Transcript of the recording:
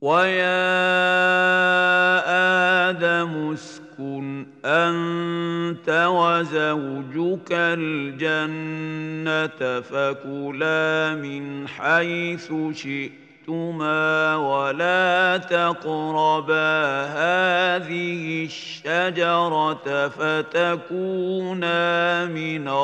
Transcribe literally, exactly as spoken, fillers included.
وَيَا آدَمُ اسْكُنْ أَنتَ وَزَوْجُكَ الْجَنَّةَ فَكُلَا مِنْ حَيْثُ شِئْتُمَا وَلَا تَقْرَبَا هَٰذِهِ الشَّجَرَةَ فَتَكُونَا مِنَ